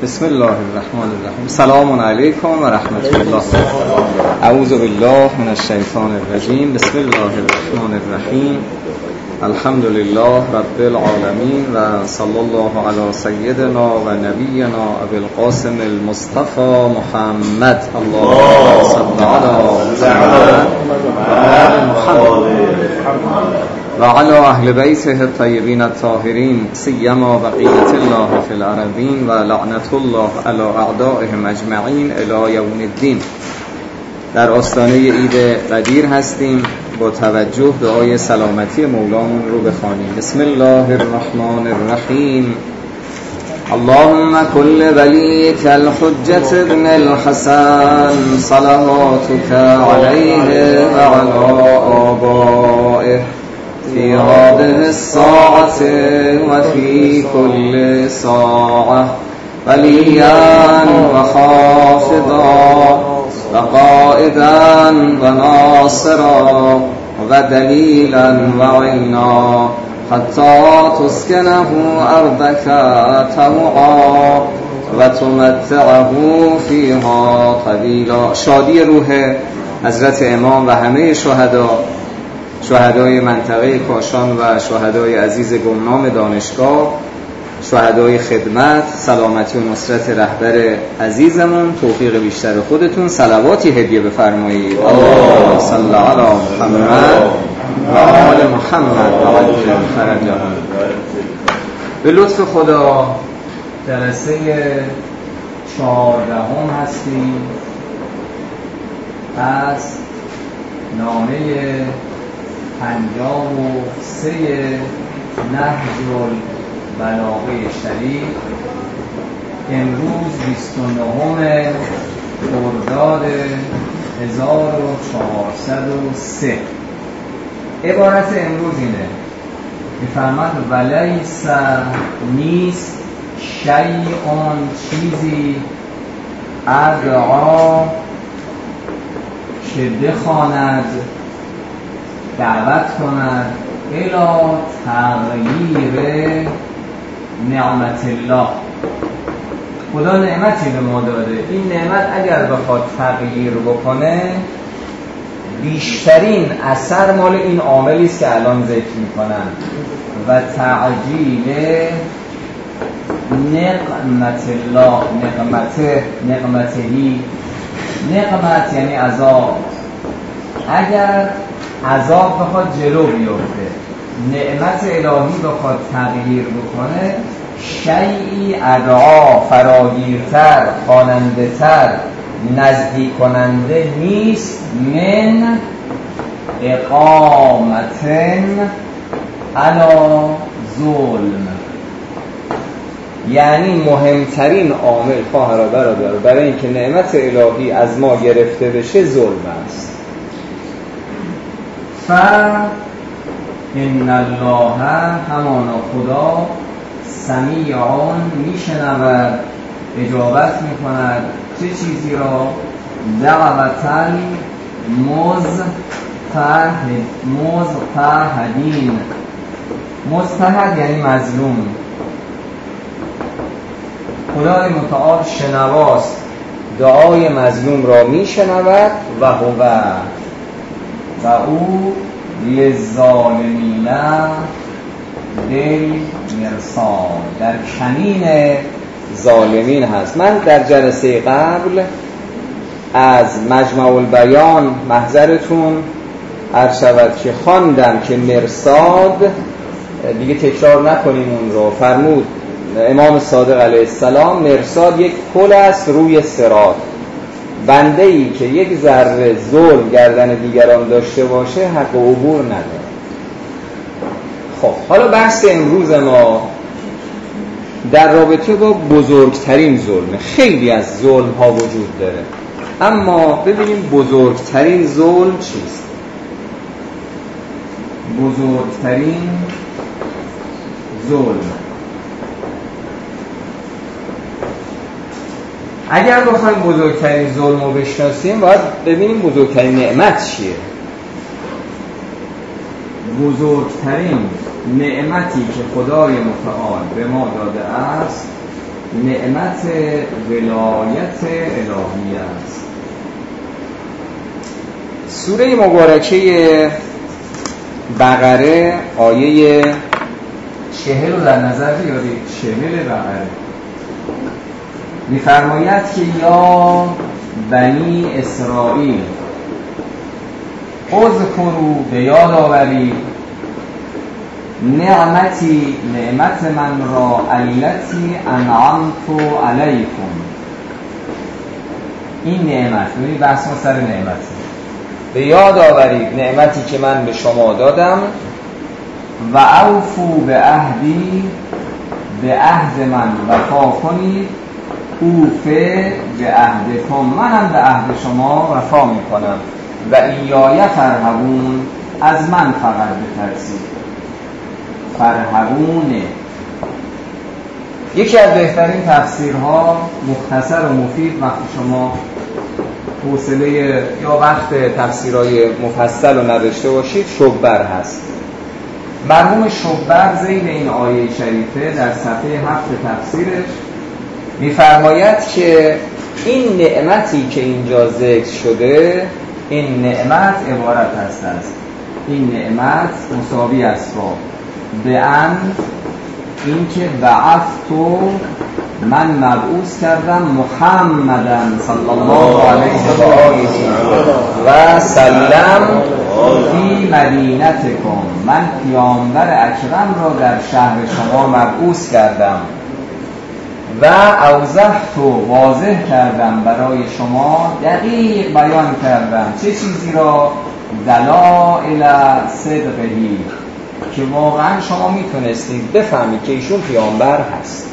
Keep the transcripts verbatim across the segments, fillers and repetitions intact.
بسم الله الرحمن الرحیم. سلام علیکم و رحمت الله. اعوذ بالله من الشیطان الرجیم. بسم الله الرحمن الرحیم. الحمد لله رب العالمین و صلی الله علی سیدنا و نبینا ابی القاسم المصطفى محمد. اللهم صل علی محمد و علی اهل بیته الطیبین الطاهرین سیما بقیت الله فی الارضین و لعنت الله علی اعدائهم اجمعین الی یوم الدین. در آستانه عید قدیر هستیم. با توجه دعای سلامتی مولامون رو بخوانیم. بسم الله الرحمن الرحیم. اللهم كل وليك الحجة ابن الحسن صلواتك عليه وعلى آبائه في هذه الساعة وفي كل ساعة وليا وحافظا وقائدا وناصرا ودليلا وعينا حتى تسكنه أرضك طوعا وتمتعه فيها طويلا. شادی روح حضرت امام و همه شهدا، شهدای منطقه کاشان و شهدای عزیز گمنام دانشگاه، شهدای خدمت، سلامتی و نصرت رهبر عزیزمون، توفیق بیشتر خودتون. صلواتی هدیه بفرمایید. اللهم صل علی محمد و آل محمد و عجل فرجهم. به لطف خدا جلسه چهاردهم هستیم از نامه پنجاه و سه نهج البلاغه شریف. امروز بیست و نهم خرداد هزار و چهارصد و سه. عبارت امروز اینه، میفرماد ولیس نیست شیئون چیزی ادعا که بخواند دعوت کند الی تغییر نعمت الله. خدا نعمتی به ما داده، این نعمت اگر بخواد تغییر بکنه بیشترین اثر مال این عاملی است که الان ذکر میکنم و تعجیل نعمت الله. نعمت نعمتهی نعمت یعنی عذاب. اگر عذاب بخواد جلو بیفته، نعمت الهی بخواد تغییر بکنه، شیئی ادعا فراگیرتر، خواننده تر، نزدیک کننده نیست من اقامتن علی ظلم. یعنی مهمترین عامل خواهر و برادر برای اینکه نعمت الهی از ما گرفته بشه ظلم است. ف ان الله همانا خدا سمیعون میشنود، اجابت میکند چه چیزی را؟ دعوتن مضطهدین. مضطهد یعنی مظلوم. خدای متعال شنواست، دعای مظلوم را میشنود و هو و او للظالمین بالمرصاد، در کمین ظالمین هست. من در جلسه قبل از مجمع البیان محضرتون عرض شود که خواندم که مرصاد، دیگه تکرار نکنیم اون رو، فرمود امام صادق علیه السلام مرصاد یک پل است روی صراط. بنده ای که یک ذره ظلم گردن دیگران داشته باشه حق عبور نداره. خب حالا بحث امروز ما در رابطه با بزرگترین ظلم. خیلی از ظلم ها وجود داره، اما ببینیم بزرگترین ظلم چیست. بزرگترین ظلم، اگر بخوایم بزرگترین ظلم رو بشناسیم باید ببینیم بزرگترین نعمت چیه. بزرگترین نعمتی که خدای متعال به ما داده است نعمت ولایت الهی است. سوره مبارکه بقره آیه چهل رو در نظر بیارید. چهل بقره می‌فرماید که یا بنی اسرائیل اذکروا، به یاد آورید، نعمتی، نعمت من را، التی انعمت علیکم. این نعمت، ببینید بحث ما سر نعمت. به یاد آورید نعمتی که من به شما دادم. و اوفوا به عهدی، به عهد من وفا کنید. اوفه به عهدکم، منم به عهد شما وفا میکنم. و ایای فرهبون، از من فقط بترسید. فرهبونه یکی از بهترین تفسیرها، مختصر و مفید، وقتی شما حوصله یا وقت تفسیرهای مفصل رو نداشته باشید، شبر هست. مرحوم شبر ذیل این آیه شریفه در صفحه هفت تفسیرش می‌فرماید که این نعمتی که اینجا ذکر شده، این نعمت عبارت است از، این نعمت مساوی است با به ان، این که بعثتو، من مبعوث کردم، محمدن صلی الله علیه و آله و سلم فی مدینتکم، من پیامبر اکرم را در شهر شما مبعوث کردم. و اوضحتو، واضح کردم برای شما، دقیق بیان کردم چه چیزی را، دلائل صدقهی، که واقعا شما میتونستید بفهمید که ایشون پیامبر هست.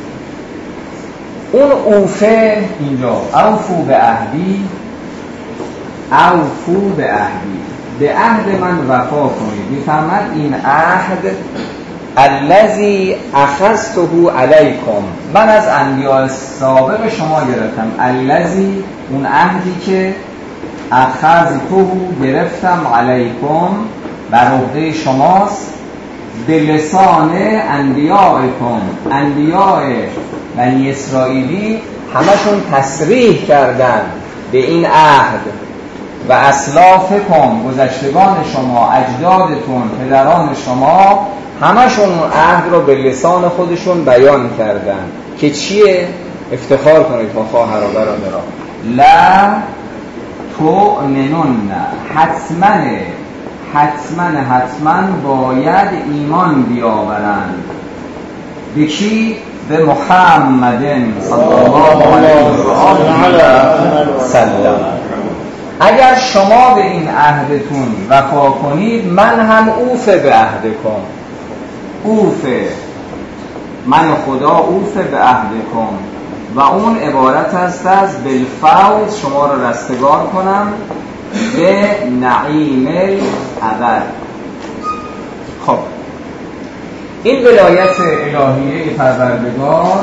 اون اوفه اینجا، اوفو به عهدی، اوفو به عهدی، به عهد من وفا کنید. میفهمد این عهد الذی اخذته علیکم، من از انبیاء سابق شما گرفتم. الذی، اون عهدی که اخذته، گرفتم، علیکم، بر عهده شماست، به لسان انبیائکم، انبیاء بنی اسرائیلی همشون تصریح کردن به این عهد. و اسلافکم، گذشتگان شما، اجدادتون، پدران شما، همشون اون عهد رو به لسان خودشون بیان کردن که چیه؟ افتخار کنید با خواهر و برادران. لا تؤمنون، حتما حتما حتما باید ایمان بیاورند. به کی؟ به محمد صلی الله علیه و سلم. اگر شما به این عهدتون وفا کنید، من هم اوفه به عهدکم، اوفه، من خدا اوفه به عهدکم. و اون عبارت است از بالفوز، شما رو رستگار کنم، به نعیم الابد. خب این ولایت الهیه پروردگار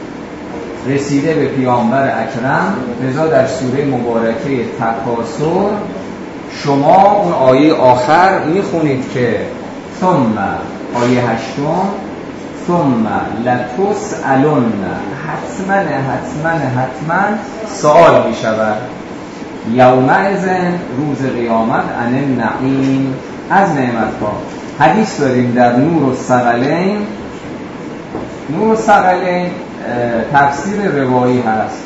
رسیده به پیامبر اکرم. لذا در سوره مبارکه تکاثر شما اون آیه آخر میخونید که ثم، آیه هشتم، ثم لتسألن، حتما حتما حتما سوال می شود، یومئذ، روز قیامت، عن النعیم، از نعمت ها. حدیث داریم در نور الثقلین. نور الثقلین تفسیر روایی هست.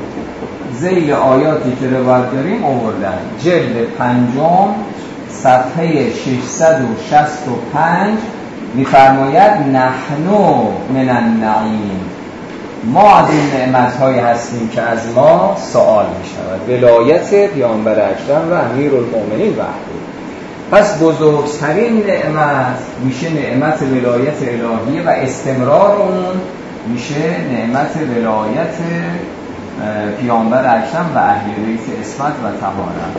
ذیل آیاتی که روایت داریم آوردن، جلد پنجم صفحه ششصد و شصت و پنج می‌فرماید نحنو من النعیم، ما از این نعمت‌هایی هستیم که از ما سوال می‌شود. ولایت پیامبر اکرم و امیرالمؤمنین وحده. پس بزرگترین نعمت میشه نعمت ولایت الهیه و استمرار اون میشه نعمت ولایت پیامبر اکرم و اهل بیت عصمت و طهارت.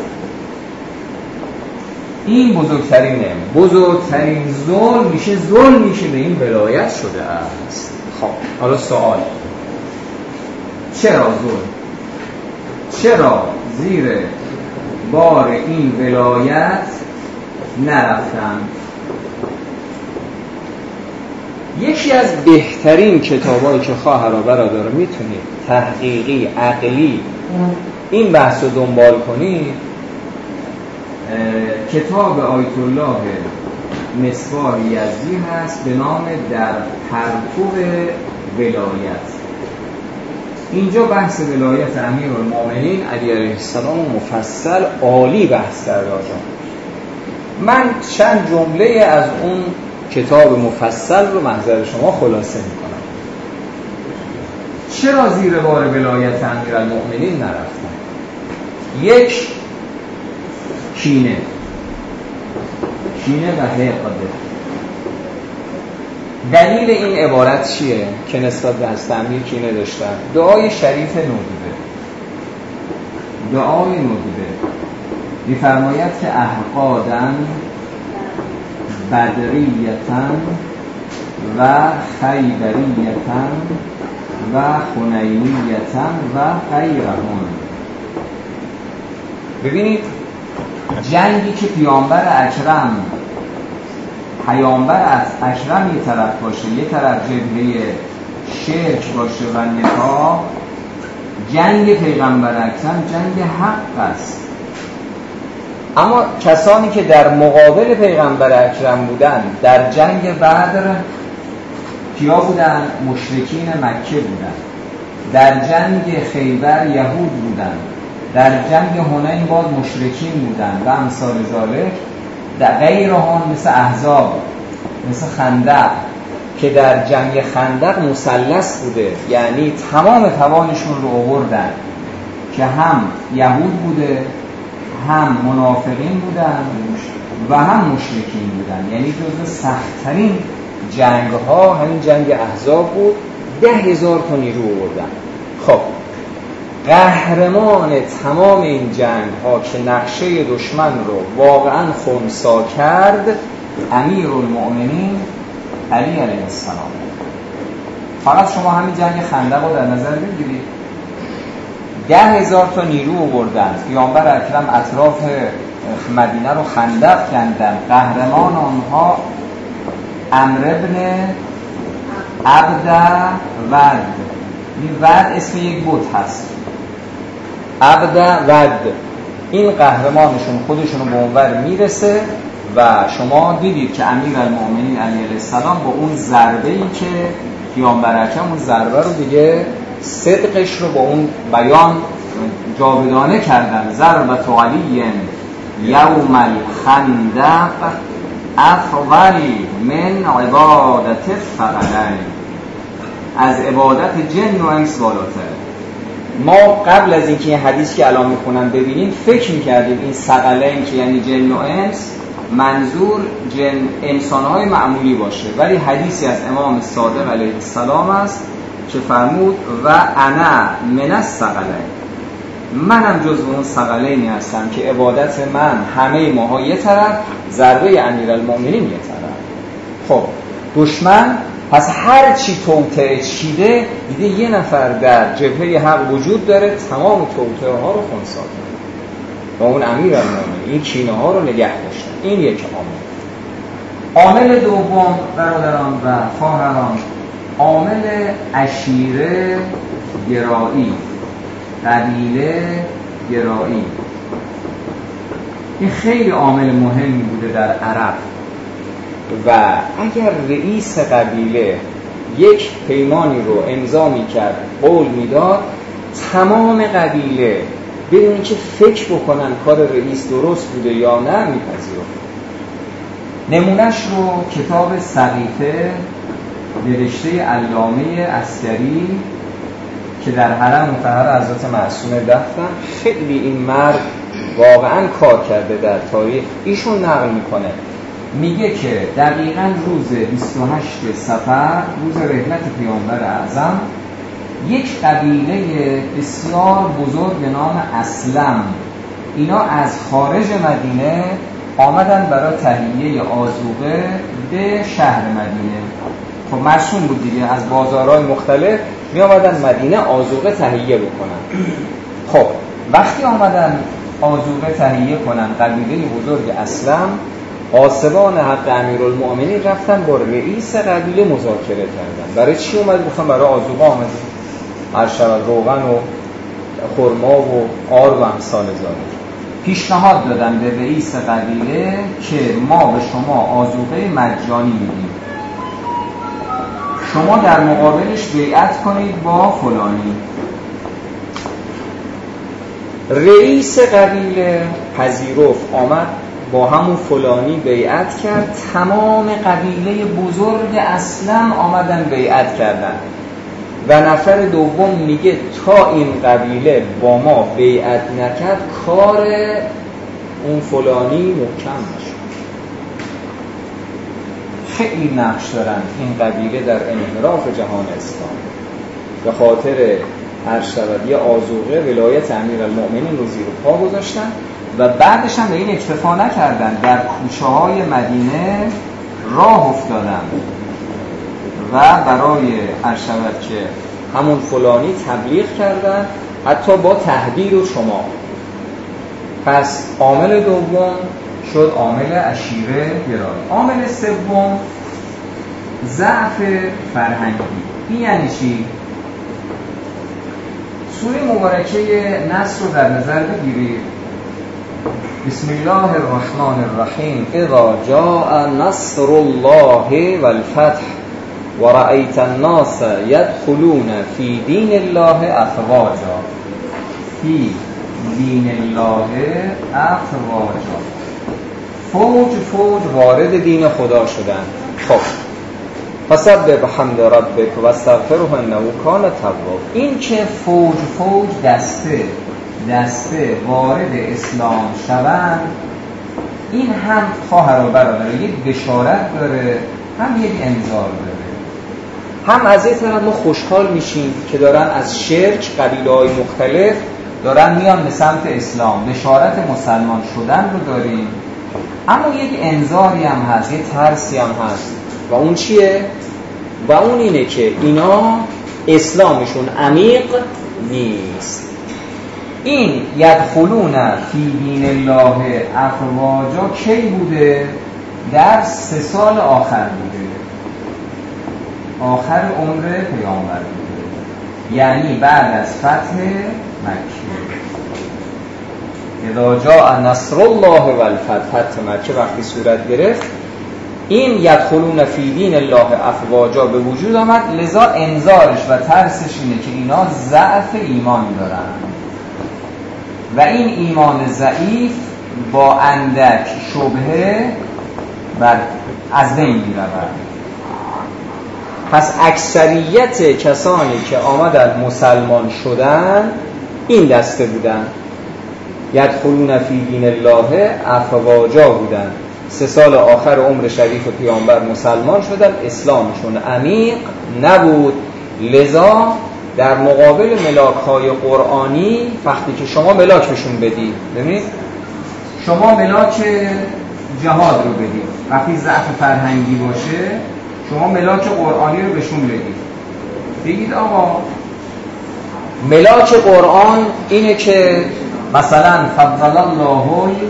این بزرگترین نعمت. بزرگترین ظلم میشه ظلمی که به این ولایت شده است. خب حالا سوال، چرا ظلم؟ چرا زیر بار این ولایت نرفتن؟ یکی از بهترین کتابایی که خواهر و برادر میتونید تحقیقی عقلی این بحث رو دنبال کنید، کتاب آیت الله مصباح یزدی هست به نام در پرتو ولایت. اینجا بحث ولایت امیرالمومنین علی علیه السلام مفصل عالی بحث کرده. من چند جمله از اون کتاب مفصل رو محضر شما خلاصه میکنم. چرا زیر بار ولایت امیرالمومنین نرفتن؟ یک، کینه کینه و حقد. دلیل این عبارت چیه که نسبت به حضرت امیر کینه داشتن؟ دعای شریف نودیبه. دعای نودیبه می‌فرماید که احقادن بدریتن و خیبریتن و خنینیتن و غیرهن. ببینید جنگی که پیامبر اکرم پیامبر از اکرم یه طرف باشه، یه طرف جبهه شرک باشه و نفاق، جنگ پیغمبر اکرم جنگ حق است. اما کسانی که در مقابل پیغمبر اکرم بودن در جنگ بدر کیا بودن؟ مشرکین مکه بودن. در جنگ خیبر یهود بودن. در جنگ حنین باز مشرکین بودن و امثال ذالک. در غیرهم مثل احزاب، مثل خندق که در جنگ خندق مثلث بوده، یعنی تمام توانشون رو آوردن که هم یهود بوده، هم منافقین بودن و هم مشرکین بودن، یعنی جزو سخت‌ترین جنگ ها همین جنگ احزاب بود. ده هزار تا نیرو آوردن. خب قهرمان تمام این جنگ ها که نقشه دشمن رو واقعا خنثی کرد امیرالمومنین علی علیه السلام. فقط شما همین جنگ خندق رو در نظر بگیرید. ده هزار تا نیرو آوردن، پیامبر اکرم اطراف مدینه رو خندق کندن. قهرمان آنها عمرو بن عبد ود. این ود اسم یک بت هست. عبد ود. این قهرمانشون خودشون به اونور میرسه و شما دیدید که امیرالمومنین علی علیه السلام با اون ضربه‌ای که پیامبر اکرم اون ضربه رو دیگه صدقش رو با اون بیان جاودانه کردن. ضربت علی یوم الخندق افضل من عبادت الثقلین. از عبادت جن و انس بالاتره. ما قبل از اینکه این حدیث که الان میخونم ببینیم فکر میکردیم این ثقلین که یعنی جن و انس منظور جن انسانهای معمولی باشه، ولی حدیثی از امام صادق علیه السلام است که فرمود و انا من الثقلین، منم جزو اون ثقلینی هستم که عبادت من همه ماها یه طرف، ضربه امیرالمومنین یه طرف. خب دشمن پس هر چی توطئه چیده دیده یه نفر در جبهه حق وجود داره تمام توطئه ها رو خنثی کنه و اون امیرالمومنین این کینه ها رو نگه داشتن. این یک عامل. عامل دوم برادران و خواهران، عامل عشیره گرایی، قبیله گرایی. این خیلی عامل مهمی بوده در عرب و اگر رئیس قبیله یک پیمانی رو امضا می‌کرد، قول میداد، تمام قبیله بدون اینکه فکر بکنن کار رئیس درست بوده یا نه میپذیرفت. نمونهش رو کتاب صحیفه نوشته علامه عسکری که در حرم مطهر حضرت معصومه دفن، خیلی این مرد واقعا کار کرده در تاریخ. ایشون نقل میکنه، میگه که دقیقاً روز بیست و هشت صفر، روز رحلت پیامبر اعظم، یک قبیله بسیار بزرگ به نام اسلم، اینا از خارج مدینه آمدن برای تهیه آذوقه به شهر مدینه. خب مرسوم بود دیگه، از بازارهای مختلف می آمدن مدینه آذوقه تهیه بکنن. خب وقتی آمدن آذوقه تهیه کنن، قبیله بزرگ اسلم قاسبان حق امیرالمؤمنین رفتن با رئیس قبیله مذاکره کردن. برای چی اومد؟ گفتن برای آذوقه آمده، ارشد روغن و خرما و آرد و امثال ذالک. پیشنهاد دادن به رئیس قبیله که ما به شما آذوقه مجانی میدیم، شما در مقابلش بیعت کنید با فلانی. رئیس قبیله پذیرفت، آمد با همون فلانی بیعت کرد. تمام قبیله بزرگ اصلا آمدن بیعت کردن و نفر دوم میگه تا این قبیله با ما بیعت نکرد کار اون فلانی محکم نشد. خیلی نقش دارن این قبیله در انحراف جهان اسلام. به خاطر ارشد یه آذوقه ولایت امیرالمؤمنین رو زیر پا گذاشتن و بعدش هم به این اکتفا نکردن، در کوچه های مدینه راه افتادن و برای ارشد که همون فلانی تبلیغ کردن، حتی با تهدید و شما. پس عامل دوم شد عامل عشیره گرایی. عامل سوم ضعف فرهنگی. این یعنی چی؟ سوره مبارکه نصر رو در نظر بگیرید. بسم الله الرحمن الرحیم اذا جاء نصر الله والفتح ورأيت الناس يدخلون في دين الله افواجا في دین الله افواجا. فوج فوج وارد دین خدا شدن. خب فسبح بحمد ربک و استغفره انه کان توابا. این که فوج فوج دسته دسته وارد اسلام شوند، این هم خواهر و برادر یک بشارت داره، هم یک انذار داره. هم از این طرف ما خوشحال میشیم که دارن از شرک قبیله‌های مختلف دارن میان به سمت اسلام، بشارت مسلمان شدن رو داریم. اما یک انذاری هم هست، یک ترسی هم هست و اون چیه؟ و اون اینه که اینا اسلامشون عمیق نیست. این یدخلون فی دین الله افواجا کی بوده؟ در سه سال آخر بوده، آخر عمر پیامبر بوده، یعنی بعد از فتح مکه. اذا جاء نصر الله والفتح، فتح مکه وقتی صورت گرفت، این یدخلون فی دین الله افواجا به وجود آمد. لذا انذارش و ترسش اینه که اینا ضعف ایمان دارن و این ایمان ضعیف با اندک شبهه بر از بین می‌رود. پس اکثریت کسانی که آمدن مسلمان شدن این دسته بودن، یدخلون فی دین الله افواجا بودن. سه سال آخر عمر شریف پیامبر مسلمان شدن، اسلامشون عمیق نبود. لذا در مقابل ملاک‌های قرآنی وقتی که شما ملاک بهشون بدید، ببینید شما ملاک جهاد رو بدید، وقتی ضعف فرهنگی باشه شما ملاک قرآنی رو بهشون بدید، بگید آقا ملاک قرآن اینه که مثلا فضل الله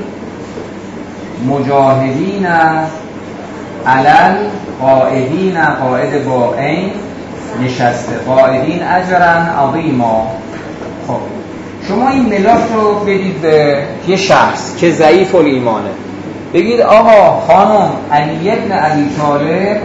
مجاهدین علل قائدین، قائد با عین نشسته، قائدین اجرا عظیما. خب شما این ملاک رو بدید به یه شخص که ضعیف الایمانه، بگید آقا خانم علی ابن ابی طالب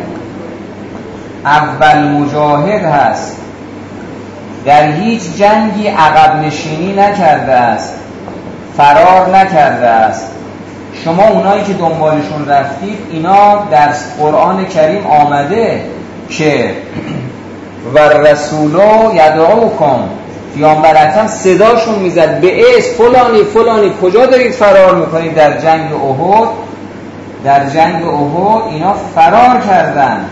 اول مجاهد هست، در هیچ جنگی عقب نشینی نکرده است، فرار نکرده است. شما اونایی که دنبالشون رفتید اینا در قرآن کریم آمده که و رسولو یدعوکم، پیامبر اکرم صداشون میزد به اسم فلانی فلانی، کجا دارید فرار میکنید؟ در جنگ احد، در جنگ احد اینا فرار کردن.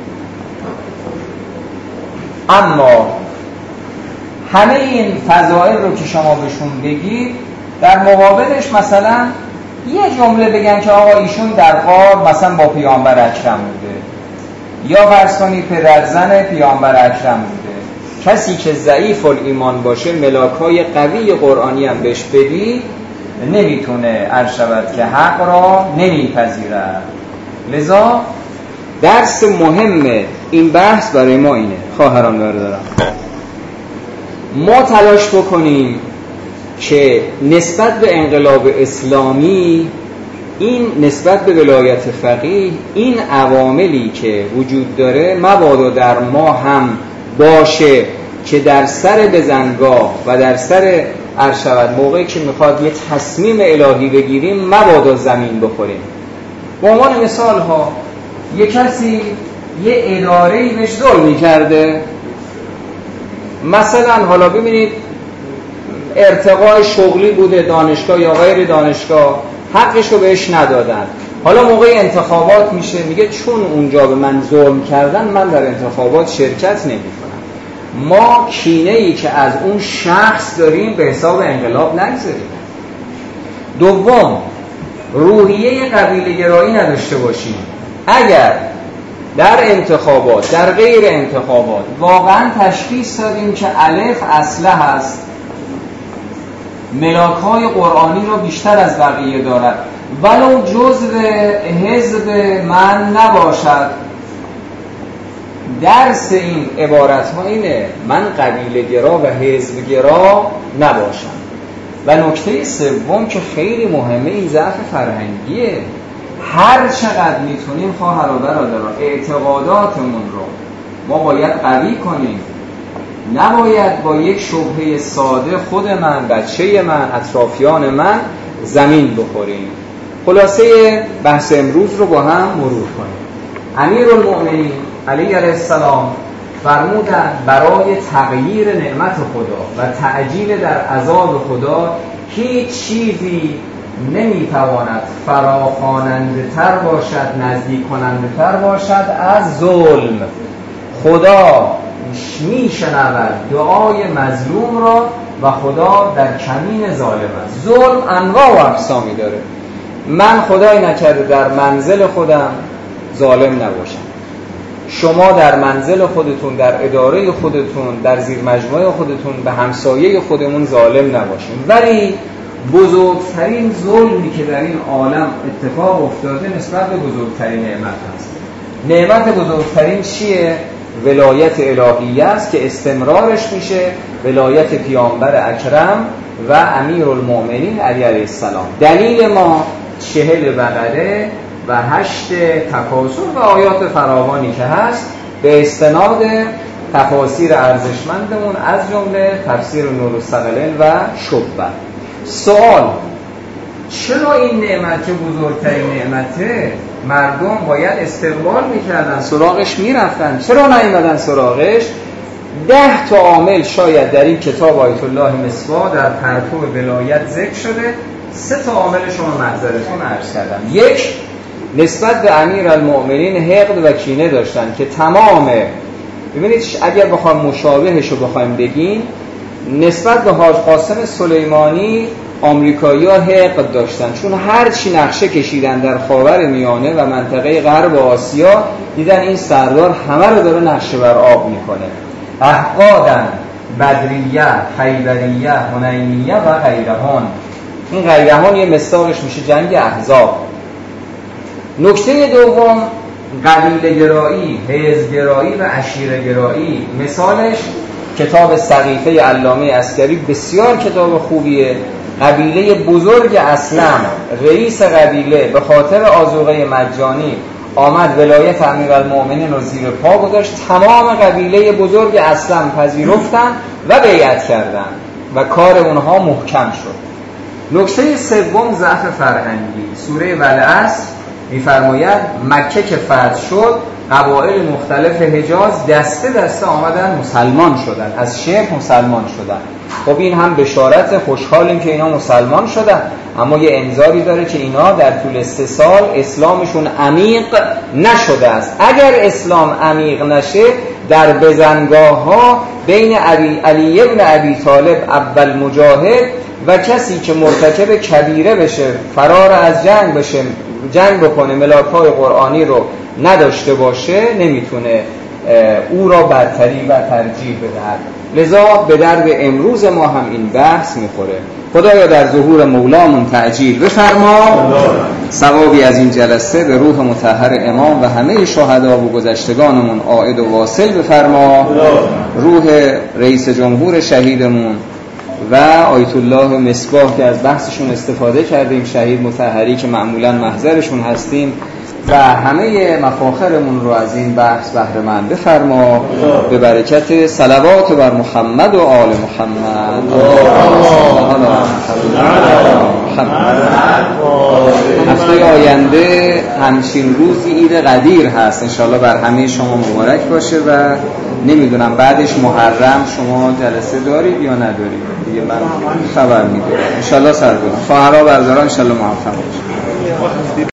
اما همه این فضائل رو که شما بهشون بگید، در مقابلش مثلا یه جمله بگن که آقا ایشون در غار مثلا با پیامبر اکرم بوده، یا فرض کنید پدرزن پیامبر اکرم بوده. کسی که ضعیف الایمان باشه ملاک‌های قوی قرآنی هم بهش بدی، نمیتونه عرض شود که حق را نمیپذیرد. لذا درس مهم این بحث برای ما اینه خواهران برادران، ما تلاش بکنیم که نسبت به انقلاب اسلامی، این نسبت به ولایت فقیه، این عواملی که وجود داره مبادا در ما هم باشه که در سر بزنگاه و در سر عرض شود موقعی که میخواد یه تصمیم الهی بگیریم مبادا زمین بخوریم. به عنوان مثال ها، یه کسی یه اداره‌ای بهش ظلم کرده، مثلا حالا ببینید ارتقاء شغلی بوده دانشگاه یا غیر دانشگاه، حقش رو بهش ندادن، حالا موقع انتخابات میشه میگه چون اونجا به من ظلم کردن من در انتخابات شرکت نمی کنم. ما کینه‌ای که از اون شخص داریم به حساب انقلاب نگذاریم. دوم، روحیه قبیله گرایی نداشته باشیم. اگر در انتخابات در غیر انتخابات واقعا تشخیص دادیم که الف اسلحه است، ملاک‌های قرآنی رو بیشتر از بقیه دارد، ولو جزء حزب من نباشد، درس این عبارت ها اینه من قبیله گرا و حزب گرا نباشم. و نکته سوم که خیلی مهمه، این ضعف فرهنگیه. هر چقدر میتونیم خواهر و برادران اعتقاداتمون رو ما باید قوی کنیم، نباید با یک شبهه ساده خود من، بچه من، اطرافیان من زمین بخوریم. خلاصه بحث امروز رو با هم مرور کنیم. امیرالمؤمنین علی علیه السلام فرمودند برای تغییر نعمت خدا و تعجیل در عذاب خدا هیچ چیزی نمیتواند فراخواننده تر باشد، نزدیک کننده تر باشد از ظلم. خدا میشنود دعای مظلوم را و خدا در کمین ظالم است. ظلم انواع و اقسامی داره. من خدای نکرده در منزل خودم ظالم نباشم، شما در منزل خودتون، در اداره خودتون، در زیر مجموعه خودتون به همسایه خودمون ظالم نباشیم. ولی بزرگترین ظلمی که در این عالم اتفاق افتاده نسبت به بزرگترین نعمت هست. نعمت بزرگترین چیه؟ ولایت الهیه است که استمرارش میشه ولایت پیامبر اکرم و امیرالمؤمنین علی علیه السلام. دلیل ما چهل بقره و هشت تکاثر و آیات فراوانی که هست به استناد تفاسیر ارزشمندمون از جمله تفسیر نور الثقلین و شبه. سوال: چرا این نعمت که بزرگترین نعمته مردم باید استقبال میکردن، سراغش میرفتن، چرا نیومدن سراغش؟ ده تا عامل شاید در این کتاب آیت الله مصباح در پرتو ولایت ذکر شده. سه تا عامل شما معذرتون عرض کردم. یک، نسبت به امیرالمؤمنین حقد و کینه داشتن که تمام، ببینید اگر بخوام مشابهش رو بخوایم بگیم، نسبت به حاج قاسم سلیمانی آمریکایی‌ها حقد داشتن، چون هر چی نقشه کشیدن در خاور میانه و منطقه غرب آسیا دیدن این سردار همه رو داره نقشه بر آب میکنه. احقادن، بدریه، خیبریه، حنینیه و غیرهان. این غیرهان یه مصداقش میشه جنگ احزاب. نکته دوم، قبیله گرایی، حزب گرایی و عشیره گرایی. مثالش کتاب سقیفه علامه عسکری بسیار کتاب خوبیه. قبیله بزرگ اسلم، رئیس قبیله به خاطر آذوقه مجانی آمد ولایت امیرالمؤمنین رو زیر پا گذاشت، تمام قبیله بزرگ اسلم پذیرفتن و بیعت کردن و کار اونها محکم شد. نکته سوم، ضعف فرهنگی. سوره والعصر می‌فرماید مکه که فتح شد قبایل مختلف حجاز دسته دسته آمدن مسلمان شدن، از شرک مسلمان شدن. خب این هم بشارت، خوشحالیم که اینا مسلمان شدن، اما یه انذاری داره که اینا در طول سه سال اسلامشون عمیق نشده است. اگر اسلام عمیق نشه در بزنگاه ها بین علی, علی ابن ابی طالب اول مجاهد و کسی که مرتکب کبیره بشه، فرار از جنگ بشه، جنگ بکنه، ملاک‌های قرآنی رو نداشته باشه، نمیتونه او را برتری و ترجیح بدهد. لذا به درد امروز ما هم این بحث میخوره. خدایا در ظهور مولامون تعجیل بفرما، ثوابی از این جلسه به روح مطهر امام و همه شهدا و گذشتگانمون عائد و واصل بفرما، روح رئیس جمهور شهیدمون و آیت الله مصباح که از بحثشون استفاده کردیم، شهید مطهری که معمولا محضرشون هستیم، و همه مفاخرمون رو از این بحث بهره مند بفرما به برکت صلوات بر محمد و آل محمد. هفته آینده همچین روزی عید قدیر هست، انشالله بر همه شما مبارک باشه و نمیدونم بعدش محرم شما جلسه دارید یا ندارید دیگه، من خبر میدونم انشالله سرگرم خواهرها برادران انشالله موفق باشید.